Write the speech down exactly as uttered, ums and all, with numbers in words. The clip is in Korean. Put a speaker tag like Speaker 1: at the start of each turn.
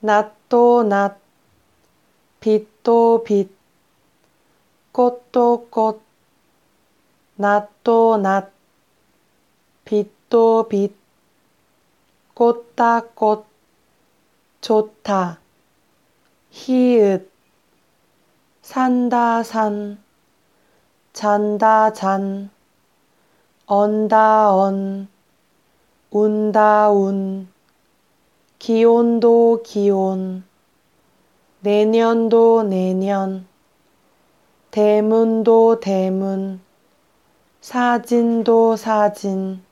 Speaker 1: 낫도 낫, 빛도 빛, 꽃도 꽃, 낫도 낫, 빛도 빛, 꽃다 꽃, 좋다, 히읗, 산다 산, 잔다 잔, 언다 언, 운다 운, 기온도 기온, 내년도 내년, 대문도 대문, 사진도 사진,